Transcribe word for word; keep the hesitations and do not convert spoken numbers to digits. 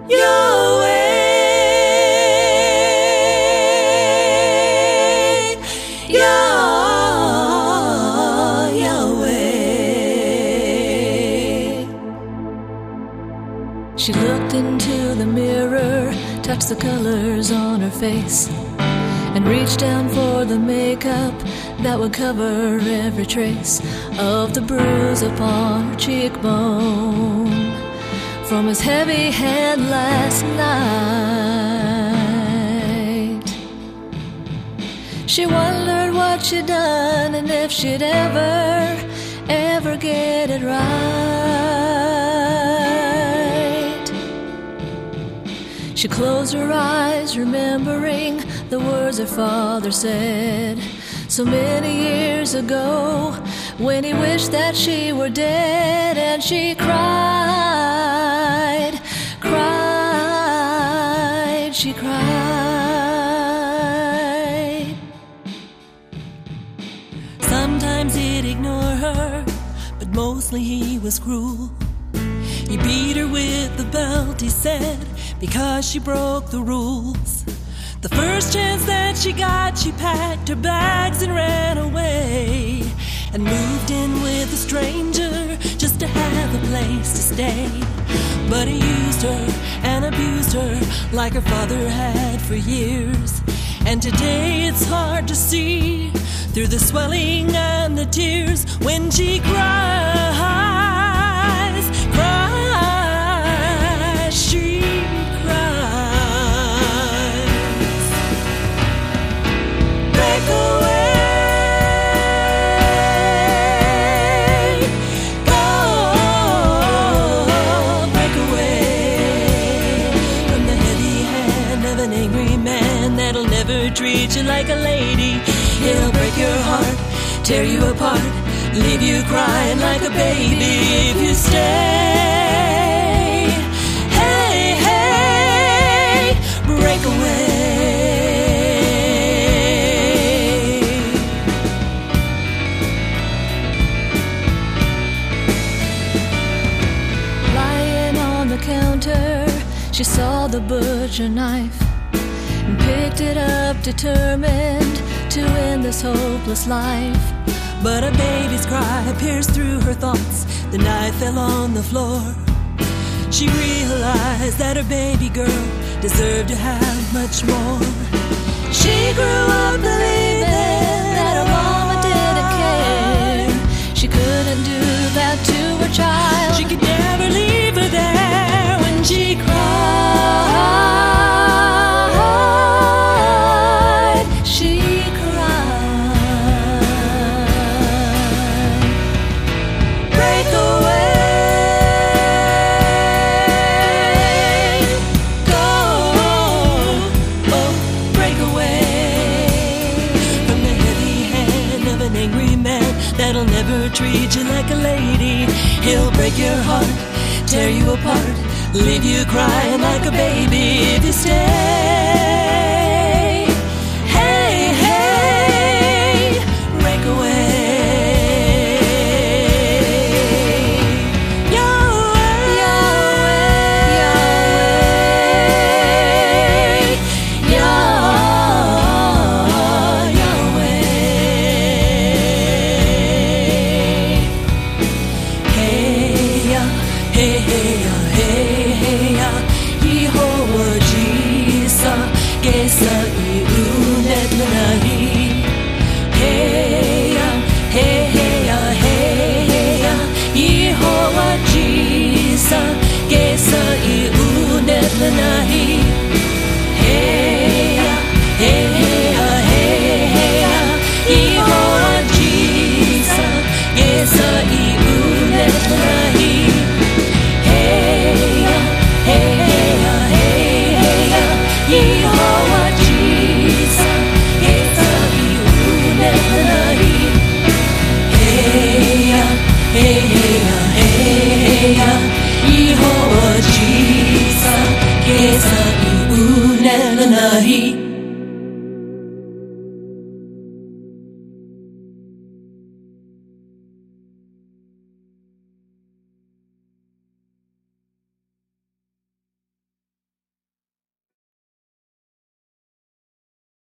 your way, your, your way. She looked into the mirror, touched the colors on her face, and reached down for the makeup that would cover every trace of the bruise upon her cheekbone from his heavy hand last night. She wondered what she'd done and if she'd ever, ever get it right. She closed her eyes, remembering the words her father said so many years ago, when he wished that she were dead, and she cried, cried, she cried. Sometimes he'd ignore her, but mostly he was cruel. He beat her with the belt, he said, because she broke the rules. The first chance that she got, she packed her bags and ran away, and moved in with a stranger just to have a place to stay. But he used her and abused her like her father had for years. And today it's hard to see through the swelling and the tears when she cries, cries, she treat you like a lady. He'll break your heart, tear you apart, leave you crying like a baby if you stay. Hey, hey, break away. Lying on the counter, she saw the butcher knife, picked it up, determined to end this hopeless life. But a baby's cry pierced through her thoughts. The knife fell on the floor. She realized that her baby girl deserved to have much more. She grew up believing that her mama didn't care. She couldn't do that to her child. She could never leave her there when she cried. That'll never treat you like a lady. He'll break your heart, tear you apart, leave you crying like a baby if you stay.